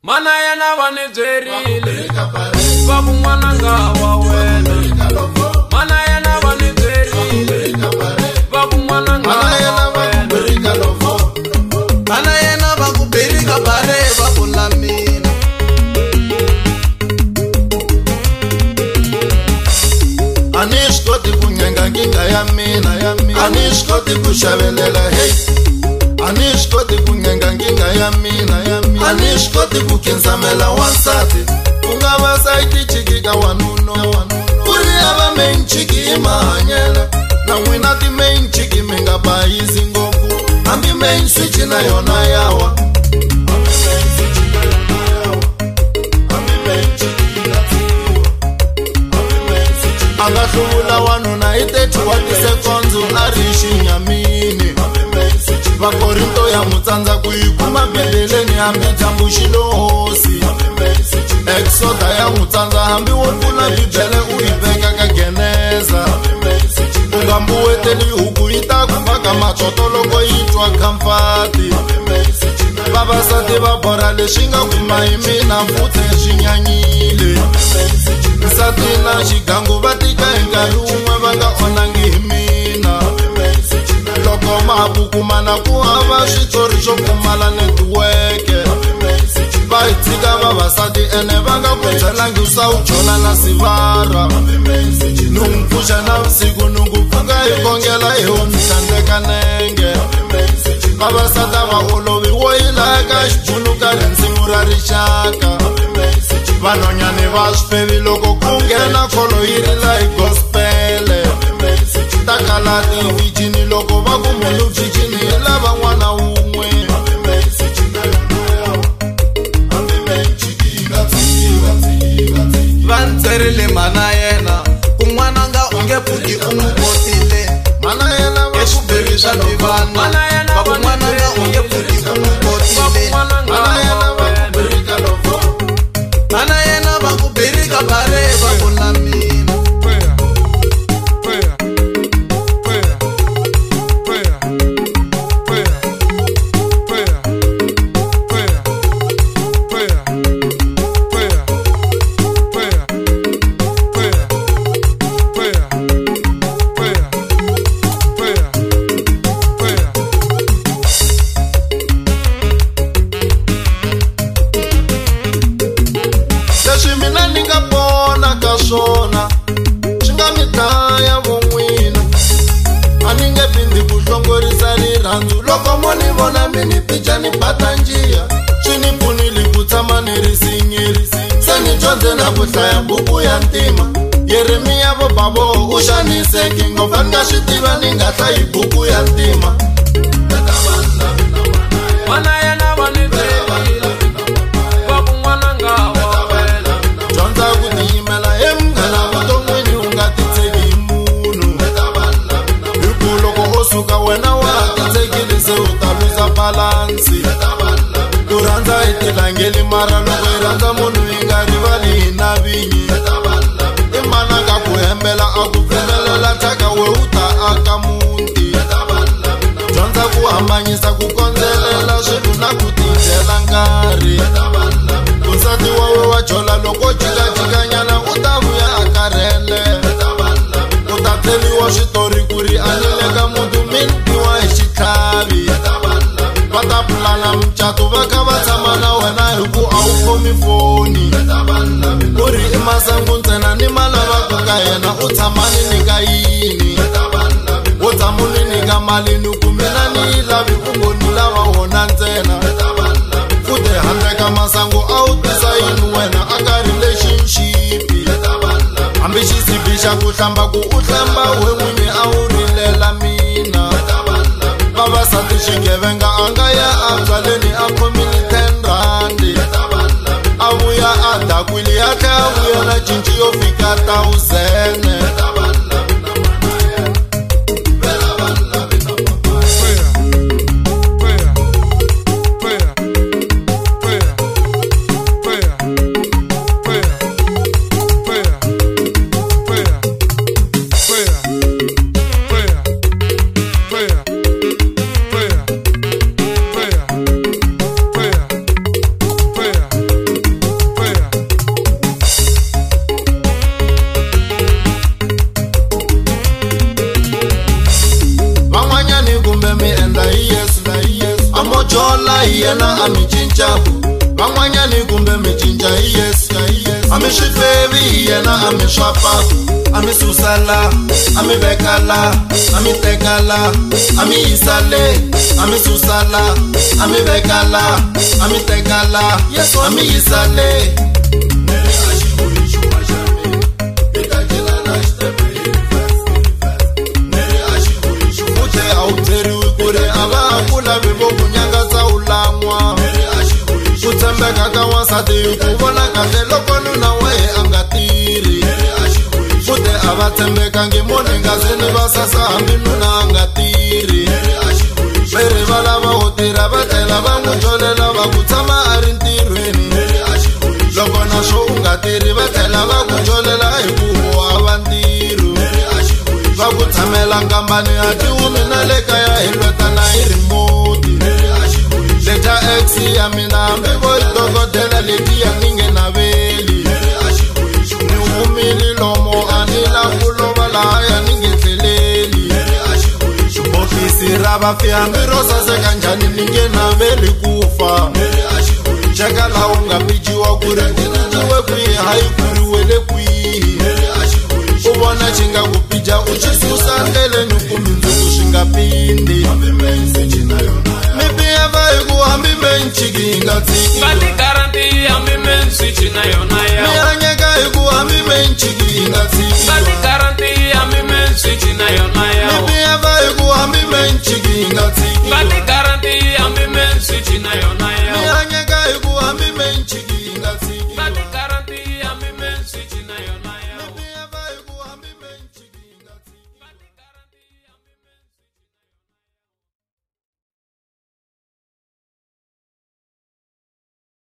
Mana yena vani byerile va kun'wana nga wa wena. Mana yena vani byerile va kun'wana nga wa wena. Mana yena va ku berika bare va vula mina. Ani swi koti ku nyenga nkinga ya mina. Ani swi koti ku xavelela hey. Ani swi koti ku nyenga nkinga ya mina. Ani swi koti ku khensamela wansati ku nga va sayiti chiki ka wanuna. Ku ri hava main chiki hi mahanyela na n'wina ti main chiki mi nga bayisi ngopfu. Hambi main switch na yona yawa. Anga hluvula wanuna hi 30 wa tisekondzo a ri xinyamini. Vakorinto ya mutsandza ku yi kuma bibeleni hambi dyambu xilohosi. Exoda ya mutsandza hambi wo pfula bibele u yi veka ka geneza. U nga mbuweteli huku yi ta ku faka matsoto loko yi twa khamfati. Vavasati va borha leswi nga kuma hi mina futhi swi nyanyile. Nsati na xigangu va tika hi nkarhi wun'we va nga onangi hi mina. Loko mahabuku mana ku hava switori swo pfumala netiweke. Va hi tshika vavasati ene va nga ku byelangi u sawujola na sivara. Nungu pfuxa na vusiku nungu pfuka hi kongela hi wo mi tsandzeka nenge. Vavasati va olovi wo yila eka xibunu ka rinsimu ra rixaka. Vanhwanyani va swifevi loko ku nghena kholo yi rila hi gospele. Ta kala tivhijini loko va ku munhu vhijini hi lava n'wana wun'we. Va ntserile mana yena kun'wana nga unge pfuki u n'wi kotile. Mana yena va ku Eswiberi swa tivana va kun'wana nga unge pfuki u n'wi kotile. Mana yena va ku berika bare va vula mina. Leswi mina ni nga vona ka swona swi nga mi dlaya vo n'wina. A ni nge pindi ku hlongorisa rirhandzu loko mo ni vona mi ni picha ni bata njiya. Swi ni pfunile ku tshama ni ri sinyeri. Se ni dyondze na ku hlaya buku ya ntima. Yeremiya vo bavo u xaniseki ngopfu a ni nga swi tiva ni nga hlayi buku ya ntima. Mana yena vani byerile va kun'wana nga wa wena. Dyondza ku tiyimela munghana vuton'wini u nga titshegi hi munhu. Hi ku loko o suka wena wa titshegile se u ta luza balansi. Ku rhandza hi tilangeli mara loko hi rhandza munhu hi nga rivali hi na vinyi. I mana ka ku hembela a ku pfumelela thyaka we u ta aka muti. Dyondza ku hambanyisa ku kondzelela swilo na ku tidyela nkarhi. Nsati wa we wa jola loko jikajikanyana u ta vuya a karhele. U ta tlheliwa switori ku ri a ni le ka muti mintiwa hi xitlhavi. Va ta pulana mucato va kha va tshama na wena hi ku a wu khomi foni. Ku ri i masangu ntsena ni ma lavaka ka yena u tshama ni nyika yini. U tshama ni nyika mali ni ku mina ni yi lavi u ngo ni lava wona ntsena. Futhi handle ka masangu a wu tisa yini wena a ka relationship. Hambi xisibi xa ku hlamba ku u hlamba we n'winyi a wu rilela mina. Vavasati xigevenga a nga ya a byaleni a khomile 10 randi. A vuya a dakwile a tlhela a vuya na cinci yo fika 1000. cinca van'wanyani kumbe mi cinca hi Yesu a mi swi fevi yena a mi swapa a mi susa la a mi veka la a mi teka la a mi yisa le a mi susa la a mi veka la a mi teka la a mi yisa le ute a wu byeriwi ku ri a va ku lavi vo ku nyangatsa u lan'wa ku tshembeka ka wansati ku vona kahle loko nuna wa ye a nga tirhi futhi a va tshembekangi munhu ngazini va sasa hambi nuna a nga tirhi veri va lava wo tirha va tlhela va n'wi jolela va ku tshama a ri ntirhweni loko na swo u nga tirhi va tlhela va ku jolela hi ku hava ntirho va ku tshamela nkambani a tihumi na le kaya hi lwetana hi rimoti leta ex ya mina hambi vo yi dokodela letiya ni nge naveli ni humile lomo a ni la ku lova lahaya ni nge tlheleli bokisi ra vafi hambi ro saseka njhani ni nge naveli ku fa cheka la u nga pichiwa ku ri ku cinciwe kwihi hayi ku ri wele kwihi u vona xi nga ku picha u xi susa ndleleni ku mindzuku swi nga pindi mi biheva hi ku hambi menchiki hi nga tsiki